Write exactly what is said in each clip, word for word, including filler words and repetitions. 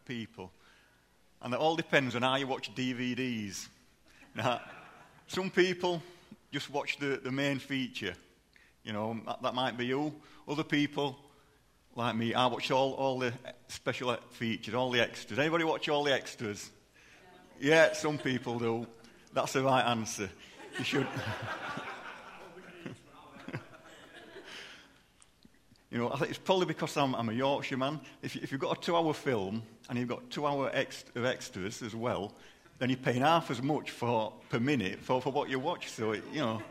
people. And it all depends on how you watch D V Ds. Now, some people just watch the, the main feature. You know, that, that might be you. Other people, like me, I watch all, all the special features, all the extras. Anybody watch all the extras? Yeah, some people do. That's the right answer. You should. You know, I think it's probably because I'm, I'm a Yorkshire man. If, you, if you've got a two-hour film and you've got two-hour ex, of extras as well, then you're paying half as much for per minute for, for what you watch. So, it, you know.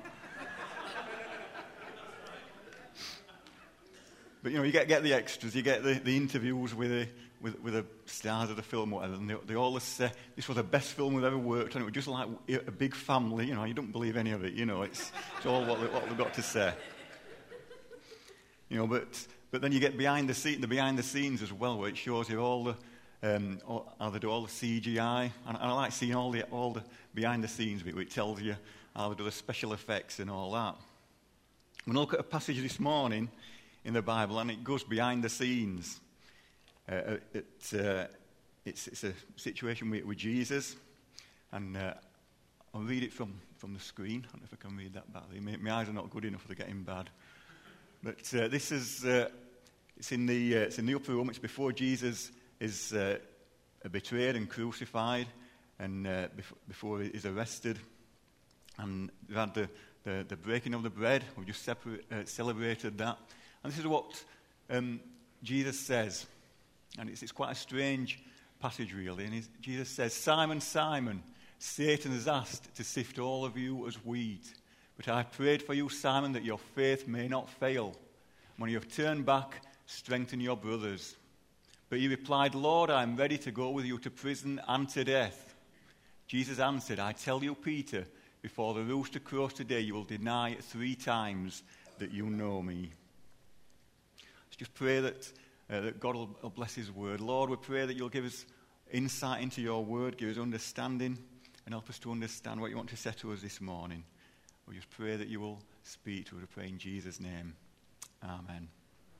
But, you know, you get, get the extras, you get the, the interviews with the, with, with the stars of the film, whatever, and they, they all say, this was the best film we've ever worked on. It was just like a big family, you know, you don't believe any of it, you know. It's, it's all what, they, what they've got to say. You know, but but then you get behind the scene, the behind the scenes as well, where it shows you all the um, all, how they do all the C G I, and, and I like seeing all the all the behind the scenes bit, where it tells you how they do the special effects and all that. We're going to look at a passage this morning in the Bible, and it goes behind the scenes. Uh, it, uh, it's it's a situation with, with Jesus, and uh, I'll read it from, from the screen. I don't know if I can read that badly. My, my eyes are not good enough; they're getting bad. But uh, this is, uh, it's, in the, uh, it's in the upper room. It's before Jesus is uh, betrayed and crucified, and uh, bef- before he's arrested. And we've had the, the, the breaking of the bread. We've just separa- uh, celebrated that. And this is what um, Jesus says. And it's, it's quite a strange passage, really. And Jesus says, Simon, Simon, Satan has asked to sift all of you as wheat. But I prayed for you, Simon, that your faith may not fail. When you have turned back, strengthen your brothers. But he replied, Lord, I am ready to go with you to prison and to death. Jesus answered, I tell you, Peter, before the rooster crows today, you will deny three times that you know me. Let's just pray that, uh, that God will, will bless his word. Lord, we pray that you'll give us insight into your word, give us understanding, and help us to understand what you want to say to us this morning. We just pray that you will speak to us. We pray in Jesus' name. Amen.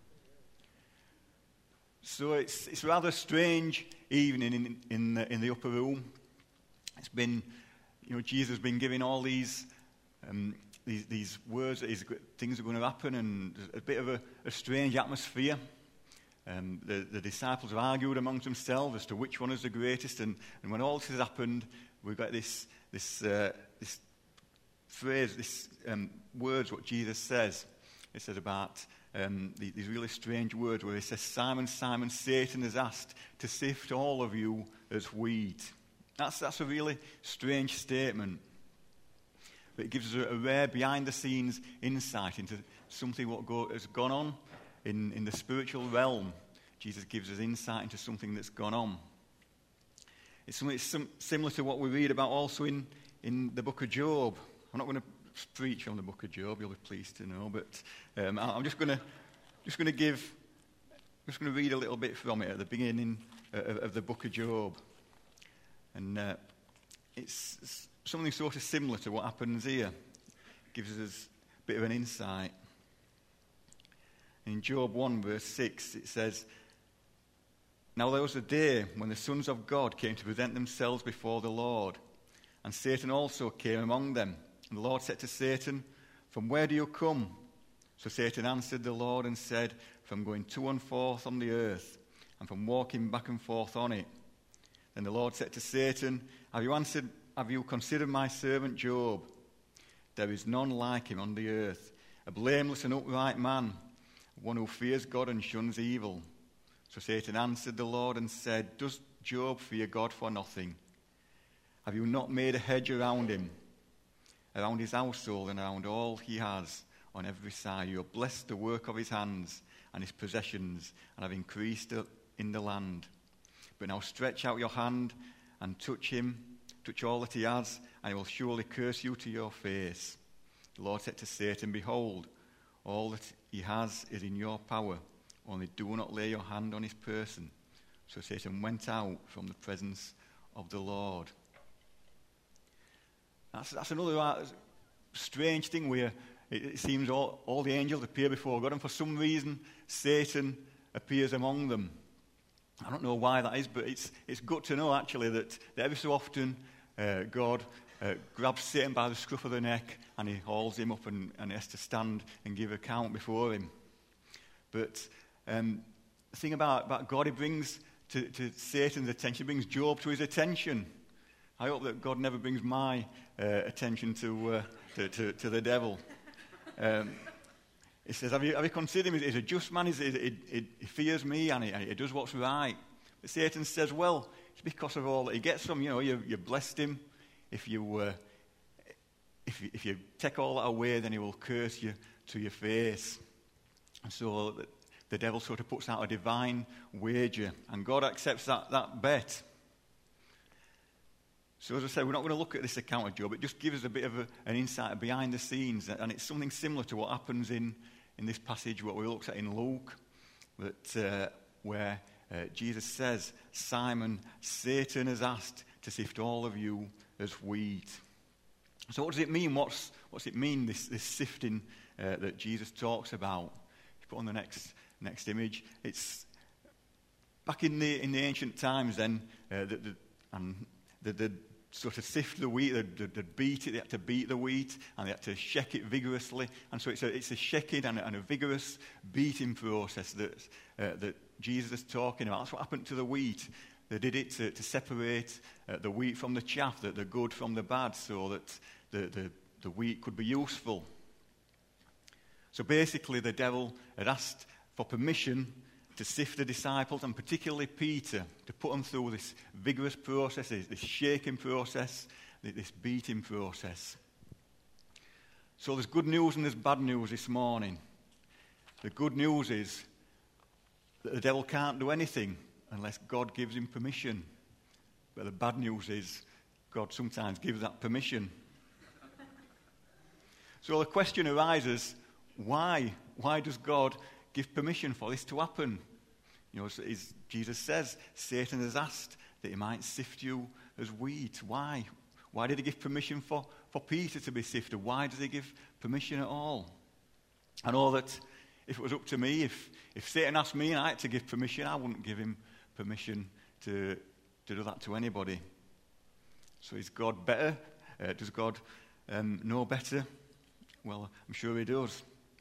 So it's it's a rather strange evening in in the, in the upper room. It's been, you know, Jesus has been giving all these um, these these words that he's, things are going to happen, and there's a bit of a, a strange atmosphere. Um, the, the disciples have argued amongst themselves as to which one is the greatest, and, and when all this has happened, we've got this this uh, this. phrase, this um, words, what Jesus says. It says about um, the, these really strange words where he says, Simon, Simon, Satan has asked to sift all of you as wheat. That's, that's a really strange statement. But it gives us a, a rare behind-the-scenes insight into something what go, has gone on in, in the spiritual realm. Jesus gives us insight into something that's gone on. It's something sim- similar to what we read about also in, in the book of Job. I'm not going to preach on the book of Job, you'll be pleased to know, but um, I'm just going to just going to give, just going to read a little bit from it at the beginning of, of the book of Job, and uh, it's, it's something sort of similar to what happens here. It gives us a bit of an insight. In Job one verse six, it says, "Now there was a day when the sons of God came to present themselves before the Lord, and Satan also came among them. And the Lord said to Satan, 'From where do you come?' So Satan answered the Lord and said, 'From going to and forth on the earth, and from walking back and forth on it.' Then the Lord said to Satan, 'Have you answered? Have you considered my servant Job? There is none like him on the earth, a blameless and upright man, one who fears God and shuns evil.' So Satan answered the Lord and said, 'Does Job fear God for nothing? Have you not made a hedge around him, around his household and around all he has on every side? You have blessed the work of his hands and his possessions, and have increased in the land. But now stretch out your hand and touch him, touch all that he has, and he will surely curse you to your face.' The Lord said to Satan, 'Behold, all that he has is in your power, only do not lay your hand on his person.' So Satan went out from the presence of the Lord." That's, that's another uh, strange thing where it, it seems all, all the angels appear before God, and for some reason Satan appears among them. I don't know why that is, but it's it's good to know actually that, that every so often uh, God uh, grabs Satan by the scruff of the neck and he hauls him up and, and he has to stand and give account before him. But um, the thing about, about God, he brings to, to Satan's attention, he brings Job to his attention. I hope that God never brings my uh, attention to, uh, to, to to the devil. Um, He says, have you, have you considered him? He's a just man, he's, he, he, he fears me and he, and he does what's right. But Satan says, well, it's because of all that he gets from you. know, you, you blessed him. If you, uh, if you if you take all that away, then he will curse you to your face. And so the, the devil sort of puts out a divine wager, and God accepts that, that bet. So as I said, we're not going to look at this account of Job. It just gives us a bit of a, an insight behind the scenes, and it's something similar to what happens in, in this passage, what we looked at in Luke, that uh, where uh, Jesus says, Simon, Satan has asked to sift all of you as wheat. So what does it mean? What's, what's it mean, this, this sifting uh, that Jesus talks about? If you put on the next next image, it's back in the in the ancient times then, uh, the, the, and the, the sort of sift the wheat, they'd, they'd beat it, they had to beat the wheat, and they had to shake it vigorously. And so it's a, it's a shaking and a, and a vigorous beating process that, uh, that Jesus is talking about. That's what happened to the wheat. They did it to, to separate uh, the wheat from the chaff, the, the good from the bad, so that the, the, the wheat could be useful. So basically the devil had asked for permission to sift the disciples, and particularly Peter, to put them through this vigorous process, this shaking process, this beating process. So there's good news and there's bad news this morning. The good news is that the devil can't do anything unless God gives him permission. But the bad news is God sometimes gives that permission. So the question arises, why? Why does God give permission for this to happen? You know, as Jesus says, Satan has asked that he might sift you as wheat. Why? Why did he give permission for, for Peter to be sifted? Why does he give permission at all? I know that if it was up to me, if, if Satan asked me and I had to give permission, I wouldn't give him permission to, to do that to anybody. So is God better? Uh, does God um, know better? Well, I'm sure he does.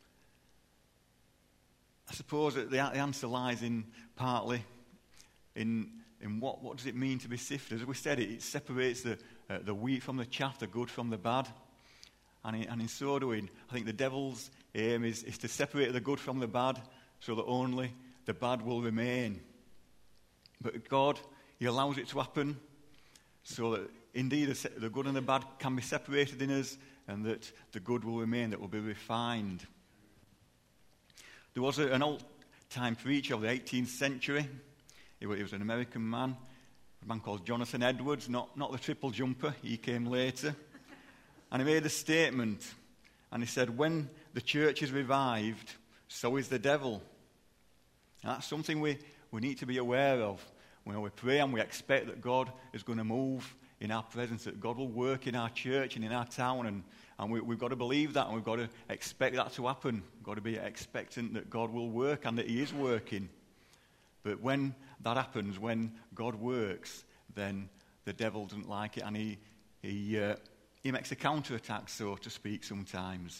I suppose that the answer lies in partly in in what, what does it mean to be sifted. As we said, it, it separates the uh, the wheat from the chaff, the good from the bad. And in, and in so doing, I think the devil's aim is, is to separate the good from the bad so that only the bad will remain. But God, he allows it to happen so that indeed the, the good and the bad can be separated in us, and that the good will remain, that will be refined. There was a, an old-time preacher of the eighteenth century. He was, he was an American man, a man called Jonathan Edwards, not, not the triple jumper. He came later. And he made a statement, and he said, when the church is revived, so is the devil. And that's something we, we need to be aware of. When we pray and we expect that God is going to move in our presence, that God will work in our church and in our town, and, and we, we've got to believe that, and we've got to expect that to happen. We've got to be expectant that God will work and that he is working. But when that happens, when God works, then the devil doesn't like it, and he he uh, he makes a counterattack, so to speak, sometimes.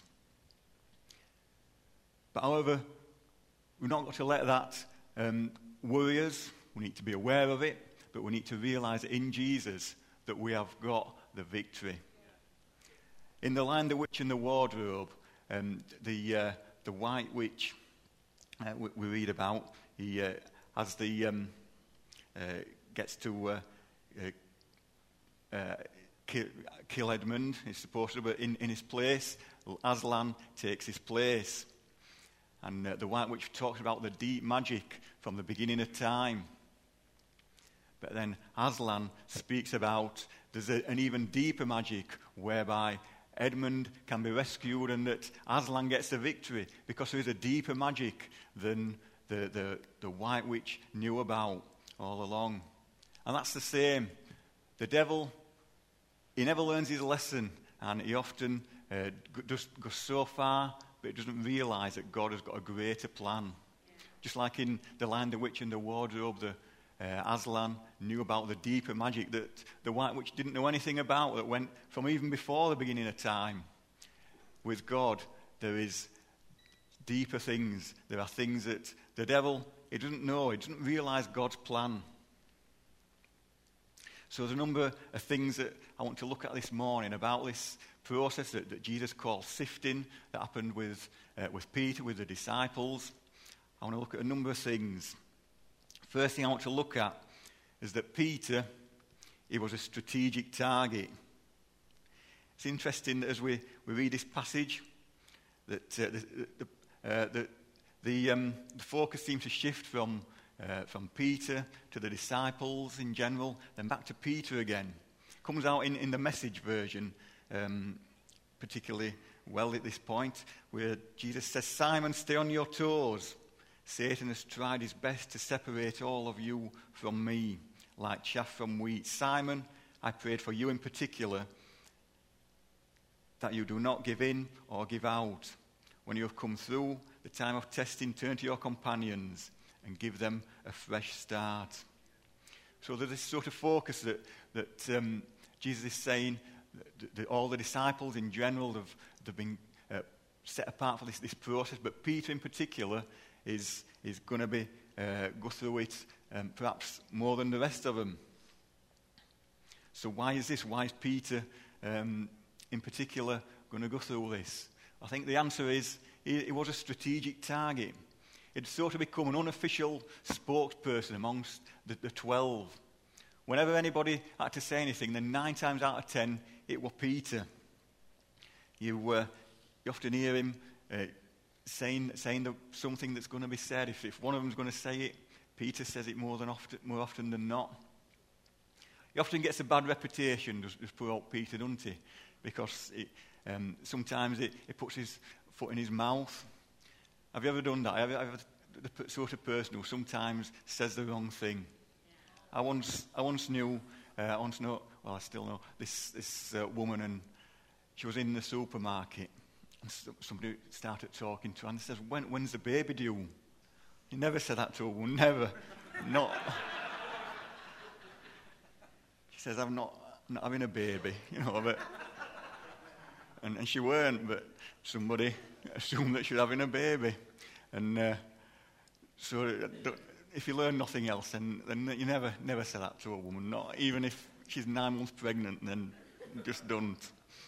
But however, we've not got to let that um, worry us. We need to be aware of it, but we need to realize that in Jesus that we have got the victory. In The Lion, the Witch and the Wardrobe, um, the uh, the white witch uh, we, we read about, he uh, as the um, uh, gets to uh, uh, uh, kill, kill Edmund, he's supposed to, but in, in his place, Aslan takes his place. And uh, the White Witch talks about the deep magic from the beginning of time. But then Aslan speaks about there's a, an even deeper magic whereby Edmund can be rescued, and that Aslan gets the victory because there is a deeper magic than the, the, the White Witch knew about all along. And that's the same. The devil, he never learns his lesson, and he often uh, just goes so far, but he doesn't realize that God has got a greater plan. Just like in The Lion, the Witch and the Wardrobe, the uh, Aslan knew about the deeper magic that the White Witch didn't know anything about, that went from even before the beginning of time. With God, there is deeper things. There are things that the devil, he doesn't know, he doesn't realize God's plan. So there's a number of things that I want to look at this morning about this process that, that Jesus called sifting, that happened with, uh, with Peter, with the disciples. I want to look at a number of things. First thing I want to look at is that Peter, he was a strategic target. It's interesting that as we, we read this passage, that uh, the, the, uh, the, the, um, the focus seems to shift from Uh, from Peter to the disciples in general, then back to Peter again. Comes out in, in the Message version, um, particularly well at this point, where Jesus says, "Simon, stay on your toes. Satan has tried his best to separate all of you from me, like chaff from wheat. Simon, I prayed for you in particular, that you do not give in or give out. When you have come through the time of testing, turn to your companions and give them a fresh start." So there's this sort of focus that, that um, Jesus is saying that, that all the disciples in general have they've been uh, set apart for this, this process, but Peter in particular is, is going to be uh, go through it um, perhaps more than the rest of them. So why is this? Why is Peter um, in particular going to go through this? I think the answer is he, he was a strategic target. He'd sort of become an unofficial spokesperson amongst the, the twelve. Whenever anybody had to say anything, then nine times out of ten, it was Peter. You, uh, you often hear him uh, saying, saying the, something that's going to be said. If, if one of them's going to say it, Peter says it more, than often, more often than not. He often gets a bad reputation, does, does poor old Peter, doesn't he? Because it, um, sometimes it, he puts his foot in his mouth. Have you ever done that? Have you ever the sort of person who sometimes says the wrong thing? I once, I once knew, uh, I once know, well, I still know this this uh, woman, and she was in the supermarket, and somebody started talking to her, and says, "When, when's the baby due?" He never said that to a woman, never, not. She says, "I'm not, I'm not having a baby," you know, but, and, and she weren't, but somebody assumed that she was having a baby. And uh, so if you learn nothing else, then, then you never never say that to a woman, not even if she's nine months pregnant, then just don't.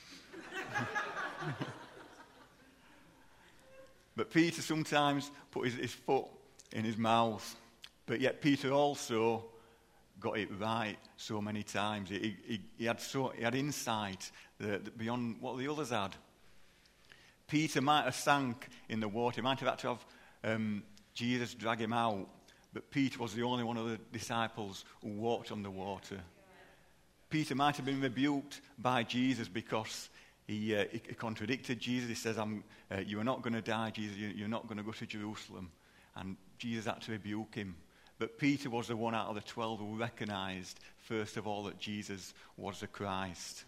But Peter sometimes put his, his foot in his mouth, but yet Peter also got it right so many times. He, he, he, had, so, he had insight that, that beyond what the others had. Peter might have sank in the water. He might have had to have um, Jesus drag him out. But Peter was the only one of the disciples who walked on the water. Peter might have been rebuked by Jesus because he, uh, he contradicted Jesus. He says, I'm, uh, you are not going to die, Jesus. You, you're not going to go to Jerusalem. And Jesus had to rebuke him. But Peter was the one out of the twelve who recognized, first of all, that Jesus was the Christ.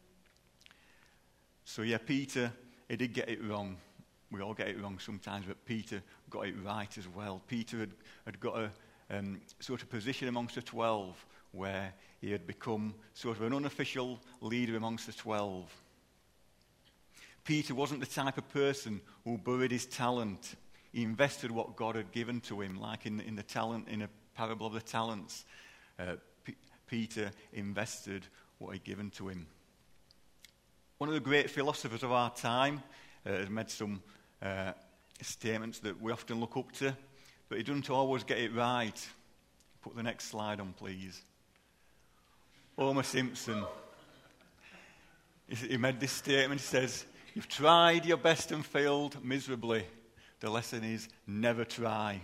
So yeah, Peter, he did get it wrong. We all get it wrong sometimes, but Peter got it right as well. Peter had, had got a um, sort of position amongst the twelve where he had become sort of an unofficial leader amongst the twelve. Peter wasn't the type of person who buried his talent. He invested what God had given to him, like in, in the talent, in a parable of the talents. Uh, P- Peter invested what he'd given to him. One of the great philosophers of our time uh, has made some uh, statements that we often look up to, but he doesn't always get it right. Put the next slide on, please. Homer Simpson. He made this statement. He says, "You've tried your best and failed miserably. The lesson is never try."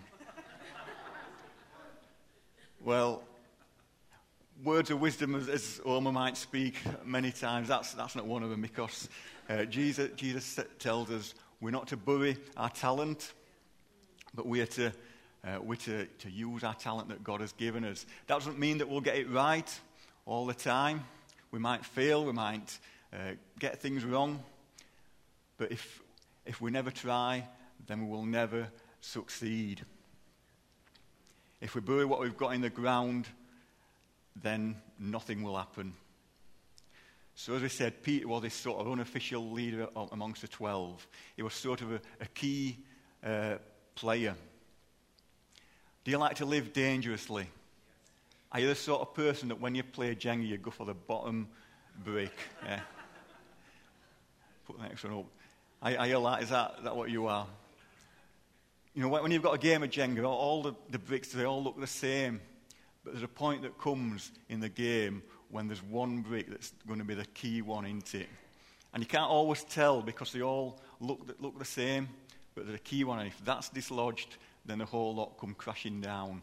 Well, words of wisdom, as, as Homer might speak many times, that's, that's not one of them, because uh, Jesus, Jesus tells us we're not to bury our talent, but we are to, uh, we're to, to use our talent that God has given us. That doesn't mean that we'll get it right all the time. We might fail, we might uh, get things wrong, but if if we never try, then we will never succeed. If we bury what we've got in the ground, then nothing will happen. So as we said, Peter was this sort of unofficial leader amongst the twelve. He was sort of a, a key uh, player. Do you like to live dangerously? Are you the sort of person that when you play Jenga, you go for the bottom brick? Yeah. Put the next one up. Are, are you like, is that, is that what you are? You know, when you've got a game of Jenga, all the, the bricks, they all look the same. But there's a point that comes in the game when there's one brick that's going to be the key one, isn't it? And you can't always tell because they all look, look the same, but there's a key one, and if that's dislodged, then the whole lot come crashing down.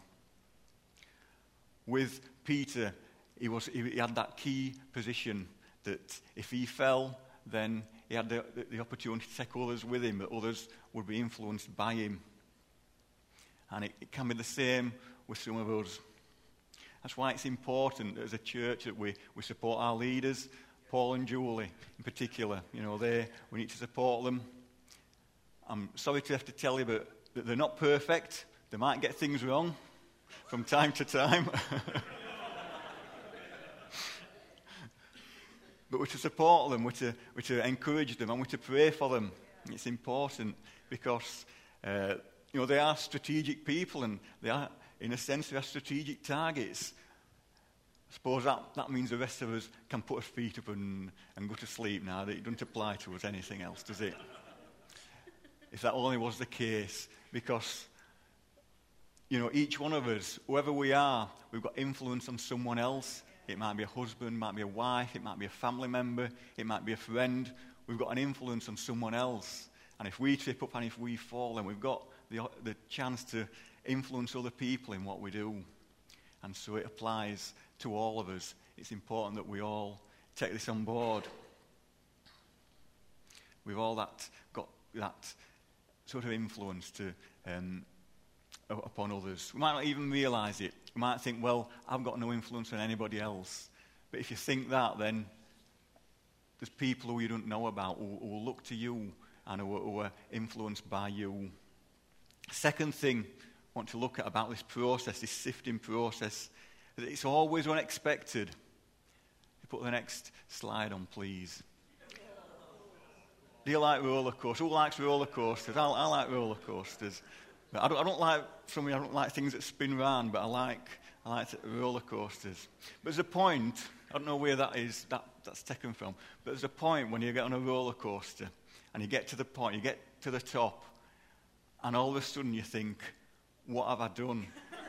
With Peter, he, was, he, he had that key position that if he fell, then he had the, the, the opportunity to take others with him, that others would be influenced by him. And it, it can be the same with some of us. That's why it's important as a church that we, we support our leaders, Paul and Julie in particular. You know, they, we need to support them. I'm sorry to have to tell you, but that they're not perfect. They might get things wrong from time to time. But we're to support them, we're to, we're to encourage them, and we're to pray for them. It's important because, uh, you know, they are strategic people, and they are, in a sense, they are strategic targets. I suppose that, that means the rest of us can put our feet up and, and go to sleep now. It doesn't apply to us anything else, does it? If that only was the case, because, you know, each one of us, whoever we are, we've got influence on someone else. It might be a husband, it might be a wife, it might be a family member, it might be a friend. We've got an influence on someone else. And if we trip up and if we fall, then we've got the, the chance to influence other people in what we do. And so it applies to all of us. It's important that we all take this on board. We've all that got that sort of influence to um, upon others. We might not even realise it. We might think, well, I've got no influence on anybody else. But if you think that, then there's people who you don't know about who, who will look to you and who, who are influenced by you. Second thing I want to look at about this process, this sifting process, is that it's always unexpected. You put the next slide on, please. Do you like roller coasters? Who likes roller coasters? I, I like roller coasters. But I don't, I don't like, for me, I don't like things that spin round, but I like, I like roller coasters. But there's a point, I don't know where that is, that, that's taken from, but there's a point when you get on a roller coaster and you get to the point, you get to the top, and all of a sudden you think, what have I done?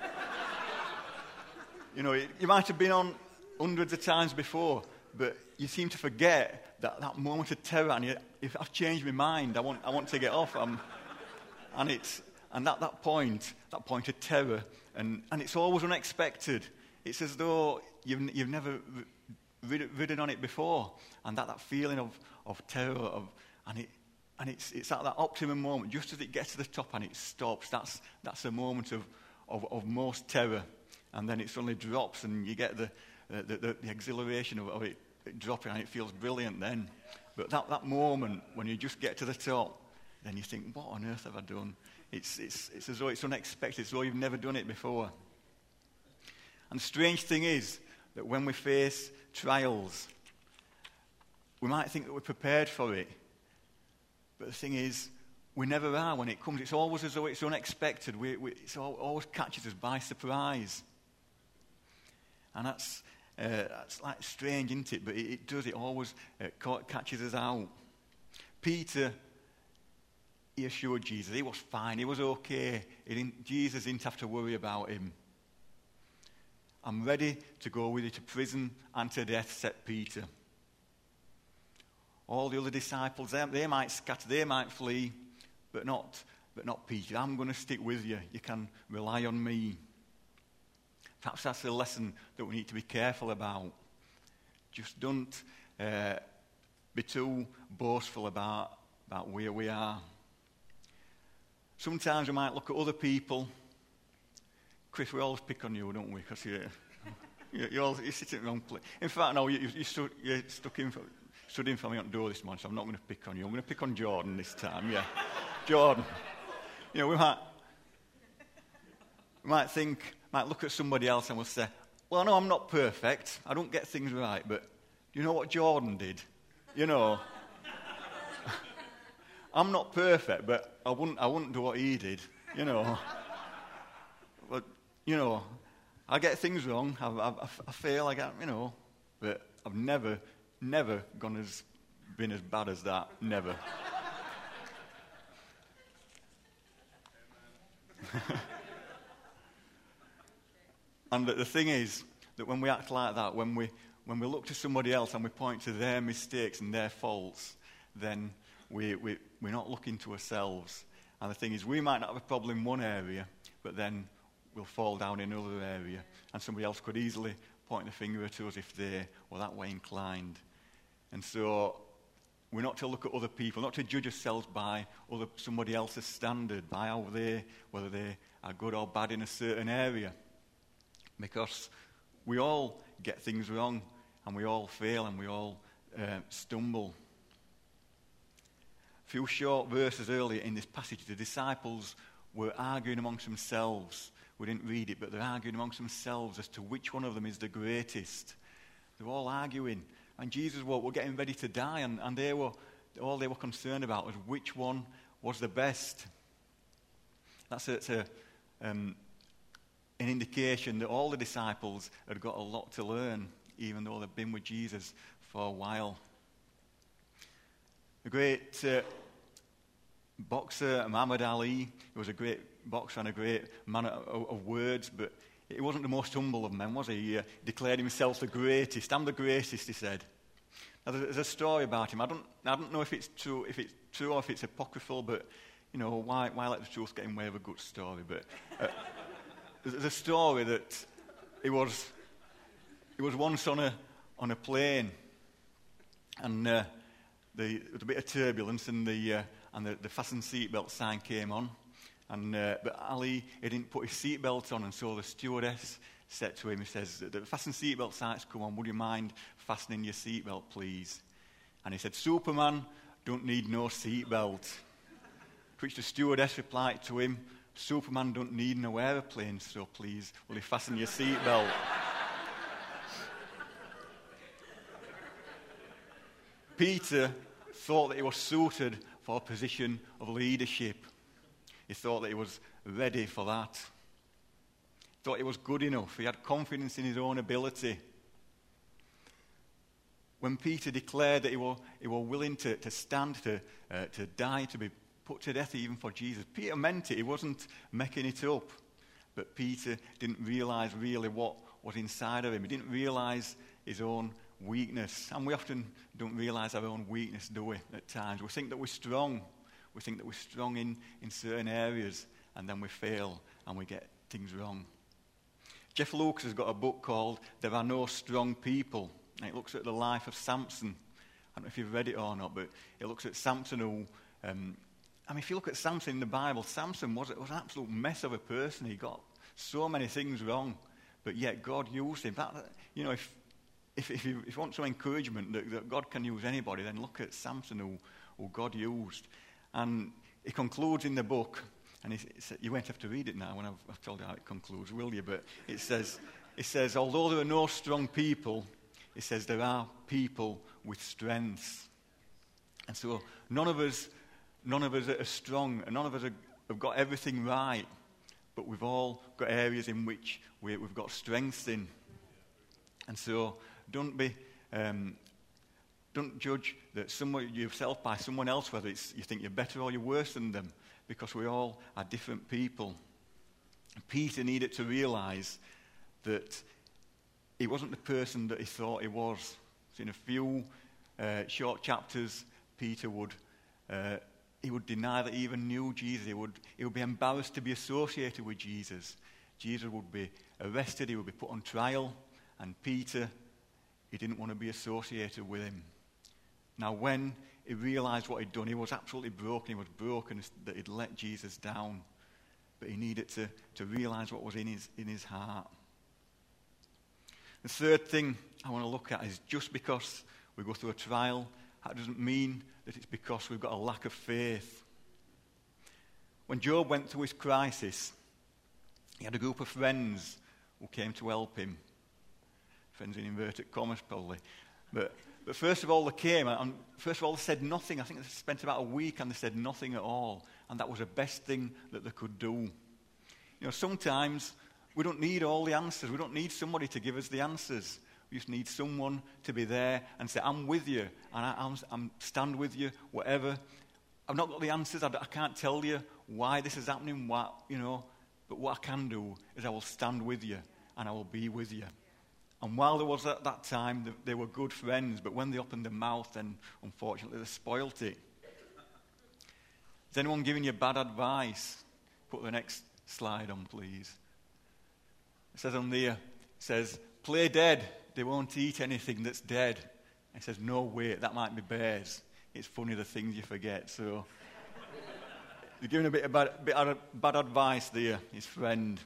You know, you might have been on hundreds of times before, but you seem to forget that, that moment of terror, and you, if I've changed my mind, I want, I want to get off. I'm, and it's, and that, that point, that point of terror, and, and it's always unexpected. It's as though you've, you've never rid, ridden on it before, and that, that feeling of, of terror, of, and it, and it's, it's at that optimum moment, just as it gets to the top and it stops. That's, that's a moment of, of, of most terror, and then it suddenly drops, and you get the, the, the, the exhilaration of, of it, it dropping, and it feels brilliant then. But that, that moment when you just get to the top, then you think, what on earth have I done? It's, it's, it's as though it's unexpected, it's as though you've never done it before. And the strange thing is that when we face trials, we might think that we're prepared for it. But the thing is, we never are when it comes. It's always as though it's unexpected. We, we, it always catches us by surprise. And that's, uh, that's like strange, isn't it? But it, it does. It always uh, ca- catches us out. Peter, he assured Jesus he was fine. He was okay. He didn't, Jesus didn't have to worry about him. I'm ready to go with you to prison and to death, said Peter. All the other disciples, they, they might scatter, they might flee, but not, but not Peter. I'm going to stick with you. You can rely on me. Perhaps that's a lesson that we need to be careful about. Just don't uh, be too boastful about, about where we are. Sometimes we might look at other people. Chris, we always pick on you, don't we? Because you're, you're, you're, always, you're sitting in the wrong place. In fact, no, you, you, you stood, you're stuck in for, stood in for me on the door this morning, so I'm not going to pick on you. I'm going to pick on Jordan this time, yeah. Jordan. You know, we might... we might think, might look at somebody else and we'll say, well, I know I'm not perfect. I don't get things right, but do you know what Jordan did? You know, I'm not perfect, but I wouldn't, I wouldn't do what he did, you know. But, you know, I get things wrong. I, I, I fail, I get, you know, but I've never, never gone as, been as bad as that. Never. And the, the thing is that when we act like that, when we when we look to somebody else and we point to their mistakes and their faults, then we, we, we're not looking to ourselves. And the thing is, we might not have a problem in one area, but then we'll fall down in another area. And somebody else could easily point the finger at us if they were that way inclined. And so we're not to look at other people, not to judge ourselves by other, somebody else's standard, by how they, whether they are good or bad in a certain area. Because we all get things wrong, and we all fail, and we all uh, stumble. A few short verses earlier in this passage, the disciples were arguing amongst themselves. We didn't read it, but they're arguing amongst themselves as to which one of them is the greatest. They're all arguing. And Jesus was, were getting ready to die, and, and they were all they were concerned about was which one was the best. That's a, it's a, um, an indication that all the disciples had got a lot to learn, even though they've been with Jesus for a while. The great uh, boxer Muhammad Ali, he was a great boxer and a great man of, of words, but he wasn't the most humble of men, was he? He uh, declared himself the greatest. I'm the greatest, he said. Now, there's a story about him. I don't, I don't know if it's true, if it's true or if it's apocryphal, but you know, why, why let the truth get in the way of a good story? But uh, there's a story that he was, he was once on a on a plane, and uh, the, there was a bit of turbulence, and the uh, and the, the fasten seatbelt sign came on, and uh, but Ali, he didn't put his seatbelt on, and so the stewardess said to him, he says, the fasten seatbelt signs come on, would you mind fastening your seatbelt, please? And he said, Superman don't need no seatbelt. To which the stewardess replied to him, Superman don't need no aeroplane, so please, will you fasten your seatbelt? Peter thought that he was suited for a position of leadership. He thought that he was ready for that. He thought he was good enough. He had confidence in his own ability. When Peter declared that he was, he was willing to, to stand, to, uh, to die, to be put to death even for Jesus, Peter meant it. He wasn't making it up. But Peter didn't realize really what was inside of him. He didn't realize his own weakness. And we often don't realize our own weakness, do we, at times? We think that we're strong. We think that we're strong in, in certain areas, and then we fail and we get things wrong. Jeff Lucas has got a book called There Are No Strong People, and it looks at the life of Samson. I don't know if you've read it or not, but it looks at Samson who... Um, I mean, if you look at Samson in the Bible, Samson was, was an absolute mess of a person. He got so many things wrong, but yet God used him. That, you know, if if, if, you, if you want some encouragement that, that God can use anybody, then look at Samson who, who God used. And he concludes in the book, and he, he said, you won't have to read it now when I've, I've told you how it concludes, will you? But it says, it says, although there are no strong people, it says there are people with strengths. And so none of us... None of us are strong, and none of us are, have got everything right, but we've all got areas in which we, we've got strengths in. And so don't be, um, don't judge that someone, yourself by someone else, whether it's you think you're better or you're worse than them, because we all are different people. Peter needed to realize that he wasn't the person that he thought he was. So in a few uh, short chapters, Peter would... Uh, He would deny that he even knew Jesus. He would, he would be embarrassed to be associated with Jesus. Jesus would be arrested. He would be put on trial. And Peter, he didn't want to be associated with him. Now, when he realized what he'd done, he was absolutely broken. He was broken that he'd let Jesus down. But he needed to, to realize what was in his, in his heart. The third thing I want to look at is just because we go through a trial, that doesn't mean that it's because we've got a lack of faith. When Job went through his crisis, He had a group of friends who came to help him. Friends in inverted commas, probably. But, but first of all, they came, and first of all, they said nothing. I think they spent about a week, and they said nothing at all. And that was the best thing that they could do. You know, sometimes we don't need all the answers. We don't need somebody to give us the answers. We just need someone to be there and say, I'm with you, and I, I'm, I'm stand with you, whatever. I've not got the answers. I, I can't tell you why this is happening, what, you know. But what I can do is I will stand with you, and I will be with you. And while there was at that time, they were good friends, but when they opened their mouth, then unfortunately they spoilt it. Is anyone giving you bad advice? Put the next slide on, please. It says on there, it says, play dead. They won't eat anything that's dead. And it says, no, wait, that might be bears. It's funny the things you forget. So they're giving a bit of bad, bit of bad advice there, his friend.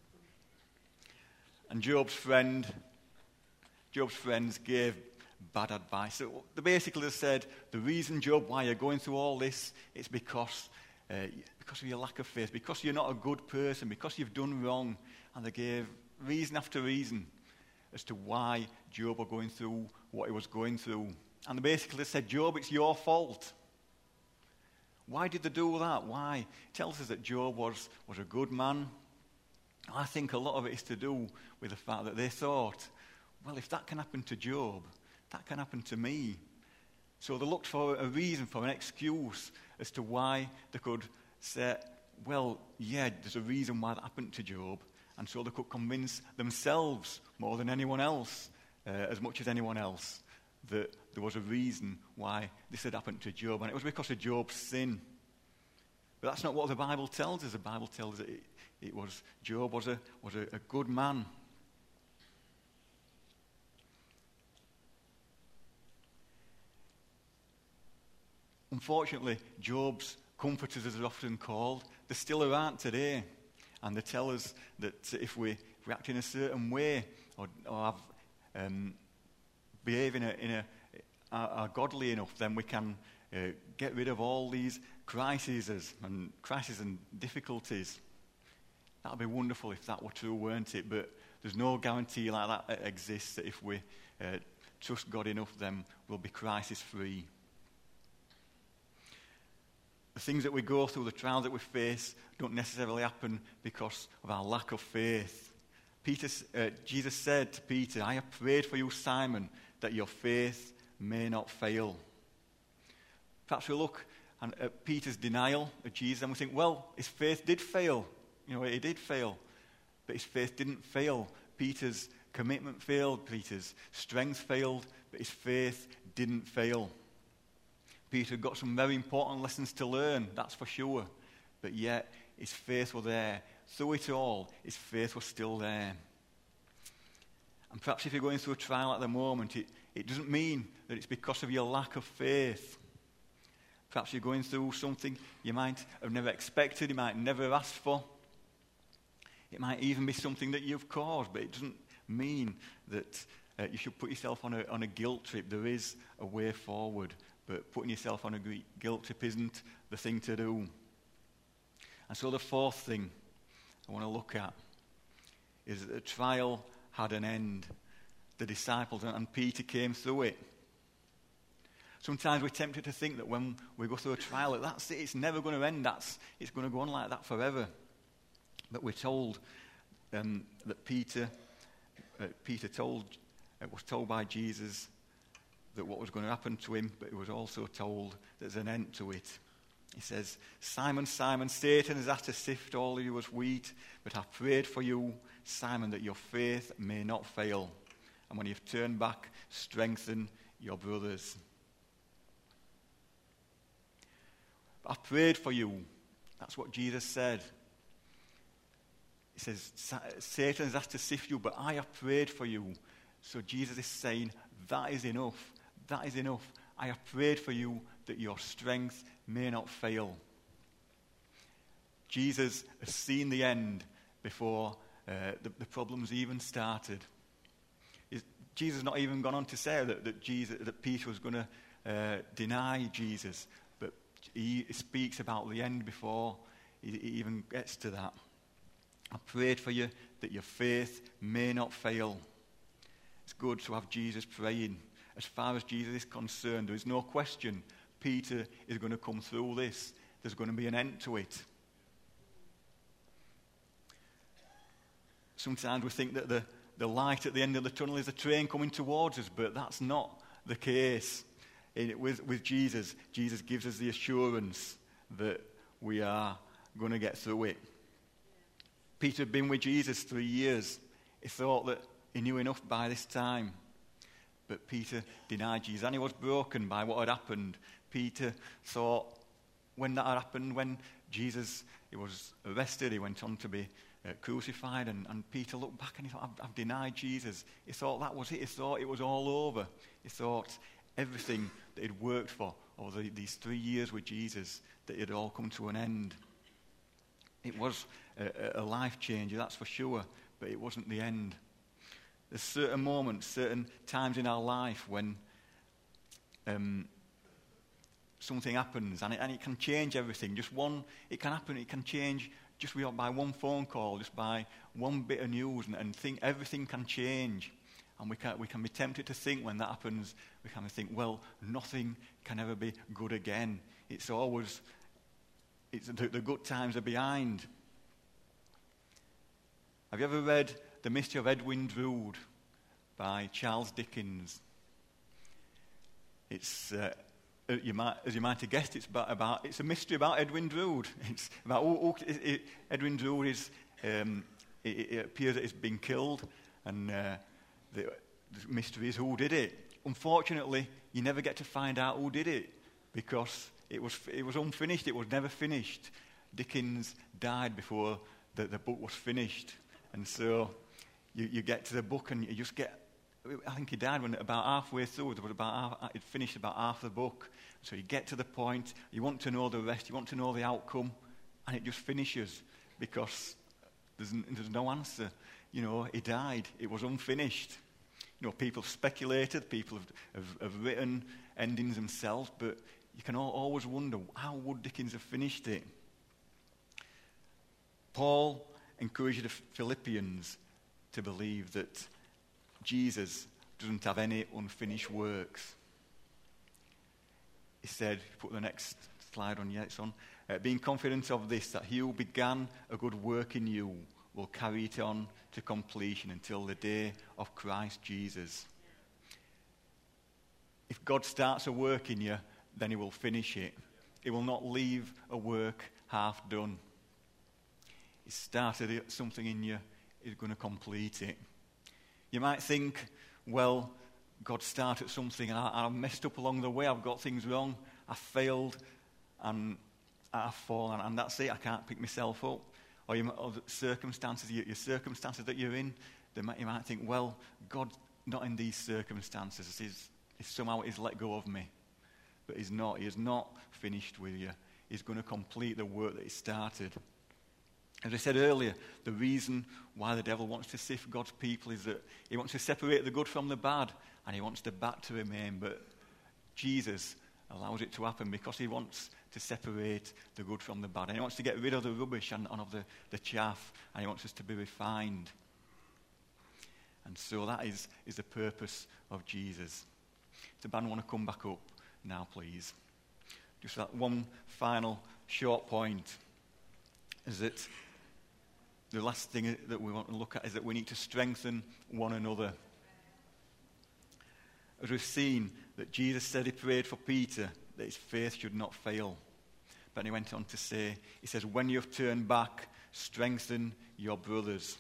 And Job's friend... Job's friends gave bad advice. So they basically said, the reason, Job, why you're going through all this, it's because, uh, because of your lack of faith, because you're not a good person, because you've done wrong. And they gave reason after reason as to why Job was going through what he was going through. And they basically said, Job, it's your fault. Why did they do that? Why? It tells us that Job was, was a good man. I think a lot of it is to do with the fact that they thought, well, if that can happen to Job, that can happen to me. So they looked for a reason, for an excuse as to why they could say, well, yeah, there's a reason why that happened to Job. And so they could convince themselves more than anyone else, uh, as much as anyone else, that there was a reason why this had happened to Job. And it was because of Job's sin. But that's not what the Bible tells us. The Bible tells us it, it was Job was a, was a, a good man. Unfortunately, Job's comforters, as they're often called, they're still around today. And they tell us that if we, if we act in a certain way or, or have, um, behave in a, in a, are, are godly enough, then we can uh, get rid of all these crises and crises and difficulties. That would be wonderful if that were true, weren't it? But there's no guarantee like that, that exists, that if we uh, trust God enough, then we'll be crisis-free. The things that we go through, the trials that we face, don't necessarily happen because of our lack of faith. Peter, uh, Jesus said to Peter, I have prayed for you, Simon, that your faith may not fail. Perhaps we look at Peter's denial of Jesus and we think, well, his faith did fail. You know, it did fail. But his faith didn't fail. Peter's commitment failed. Peter's strength failed. But his faith didn't fail. Peter got some very important lessons to learn, that's for sure. But yet, his faith was there. Through it all, his faith was still there. And perhaps if you're going through a trial at the moment, it, it doesn't mean that it's because of your lack of faith. Perhaps you're going through something you might have never expected, you might never have asked for. It might even be something that you've caused, but it doesn't mean that uh, you should put yourself on a, on a guilt trip. There is a way forward. But putting yourself on a guilt trip isn't the thing to do. And so the fourth thing I want to look at is that the trial had an end. The disciples and Peter came through it. Sometimes we're tempted to think that when we go through a trial, that that's it, it's never going to end. That's, it's going to go on like that forever. But we're told um, that Peter, uh, Peter told, uh, was told by Jesus that what was going to happen to him, but he was also told there's an end to it. He says, Simon, Simon, Satan has asked to sift all of you as wheat, but I've prayed for you, Simon, that your faith may not fail. And when you've turned back, strengthen your brothers. But I've prayed for you. That's what Jesus said. He says, Satan has asked to sift you, but I have prayed for you. So Jesus is saying, that is enough. That is enough. I have prayed for you that your strength may not fail. Jesus has seen the end before uh, the, the problems even started. Is, Jesus has not even gone on to say that, that, Jesus, that Peter was going to uh, deny Jesus, but he speaks about the end before he, he even gets to that. I prayed for you that your faith may not fail. It's good to have Jesus praying. As far as Jesus is concerned, there is no question Peter is going to come through this. There's going to be an end to it. Sometimes we think that the, the light at the end of the tunnel is a train coming towards us, but that's not the case. In, with, with Jesus, Jesus gives us the assurance that we are going to get through it. Peter had been with Jesus three years. He thought that he knew enough by this time. But Peter denied Jesus, and he was broken by what had happened. Peter thought when that had happened, when Jesus he was arrested, he went on to be uh, crucified, and, and Peter looked back and he thought, I've, I've denied Jesus. He thought that was it. He thought it was all over. He thought everything that he'd worked for over the, these three years with Jesus, that it had all come to an end. It was a, a life changer, that's for sure, but it wasn't the end. There's certain moments, certain times in our life when um, something happens and it, and it can change everything. Just one, it can happen, it can change just by one phone call, just by one bit of news, and, and think everything can change. And we can, we can be tempted to think when that happens, we can think, well, nothing can ever be good again. It's always, it's the, the good times are behind. Have you ever read The Mystery of Edwin Drood by Charles Dickens? It's, uh, you might, as you might have guessed, it's about, about it's a mystery about Edwin Drood. It's about who, who, it, it, Edwin Drood is. Um, it, it appears that he's been killed, and uh, the, the mystery is who did it. Unfortunately, you never get to find out who did it because it was it was unfinished. It was never finished. Dickens died before the, the book was finished. And so you, you get to the book and you just get, I think he died when about halfway through, there was about half, it finished about half the book. So you get to the point, you want to know the rest, you want to know the outcome, and it just finishes because there's, there's no answer. You know, he died, it was unfinished. You know, people have speculated, people have, have, have written endings themselves, but you can all, always wonder, how would Dickens have finished it? Paul encouraged the Philippians to believe that Jesus doesn't have any unfinished works. He said, put the next slide on, yeah, it's on, uh, being confident of this, that he who began a good work in you will carry it on to completion until the day of Christ Jesus. If God starts a work in you, then he will finish it. He will not leave a work half done. He started something in you, he's going to complete it. You might think, well, God started something and I, I messed up along the way, I've got things wrong, I failed and I've fallen, and that's it, I can't pick myself up. Or, you, or the circumstances, your, your circumstances that you're in, they might, you might think, well, God, not in these circumstances, he's, he's somehow he's let go of me. But he's not, he has not finished with you. He's going to complete the work that he started. As I said earlier, the reason why the devil wants to sift God's people is that he wants to separate the good from the bad, and he wants the bad to remain. But Jesus allows it to happen because he wants to separate the good from the bad. And he wants to get rid of the rubbish and, and of the, the chaff, and he wants us to be refined. And so that is, is the purpose of Jesus. If the band want to come back up now, please. Just that one final short point is that the last thing that we want to look at is that we need to strengthen one another. As we've seen, that Jesus said he prayed for Peter that his faith should not fail. But he went on to say, he says, when you've turned back, strengthen your brothers.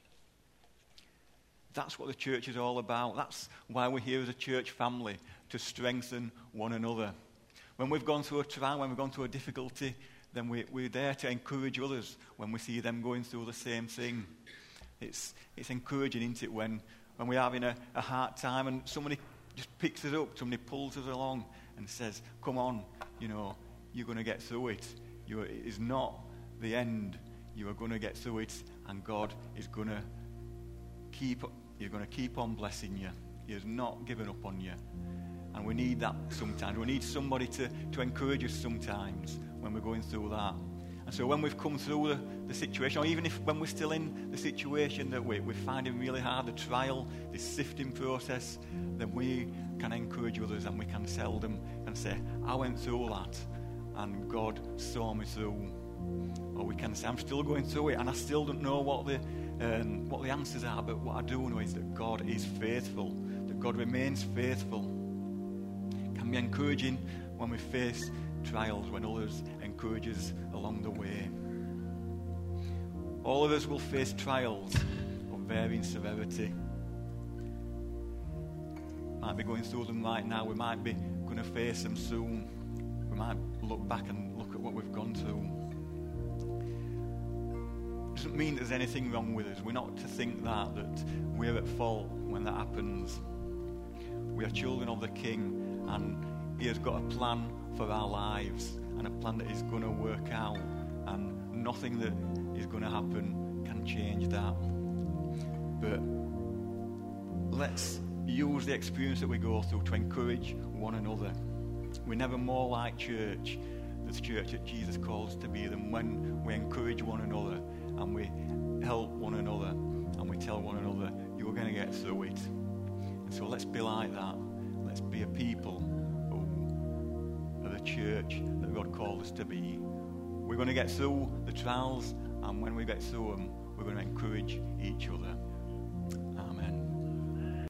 That's what the church is all about. That's why we're here as a church family, to strengthen one another. When we've gone through a trial, when we've gone through a difficulty, then we, we're there to encourage others when we see them going through the same thing. It's it's encouraging, isn't it, when, when we're having a, a hard time and somebody just picks us up, somebody pulls us along and says, come on, you know, you're going to get through it. You're, it is not the end. You are going to get through it, and God is going to keep, you're going to keep on blessing you. He has not given up on you. And we need that sometimes. We need somebody to, to encourage us sometimes when we're going through that. And so when we've come through the, the situation, or even if when we're still in the situation that we, we're finding really hard, the trial, this sifting process, then we can encourage others and we can tell them and say, I went through that and God saw me through. Or we can say, I'm still going through it and I still don't know what the, um, what the answers are, but what I do know is that God is faithful, that God remains faithful. It can be encouraging when we face trials, when others encourage us along the way. All of us will face trials of varying severity. Might be going through them right now. We might be going to face them soon. We might look back and look at what we've gone through. It doesn't mean there's anything wrong with us. We're not to think that, that we're at fault when that happens. We are children of the King, and He has got a plan for our lives, and a plan that is going to work out, and nothing that is going to happen can change that. But let's use the experience that we go through to encourage one another. We're never more like church, the church that Jesus calls us to be, than when we encourage one another and we help one another and we tell one another, you're going to get through it. And so let's be like that. Let's be a people who are the church that God called us to be. We're going to get through the trials, and when we get through them, we're going to encourage each other.